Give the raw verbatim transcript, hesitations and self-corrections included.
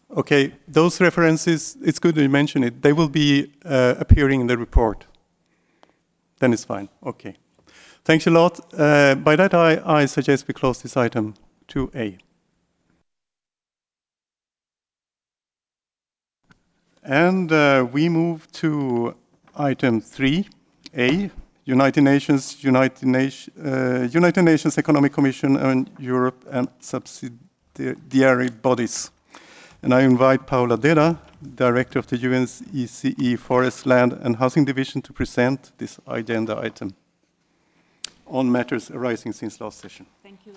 Okay, those references, it's good that you mention it. They will be uh, appearing in the report. Then it's fine. Okay. Thanks a lot. Uh, by that, I, I suggest we close this item two A. And uh, we move to item three A, United Nations, United, Nation, uh, United Nations Economic Commission on Europe and subsidiary bodies. And I invite Paula Deda, Director of the U N's E C E Forest, Land and Housing Division, to present this agenda item on matters arising since last session. Thank you.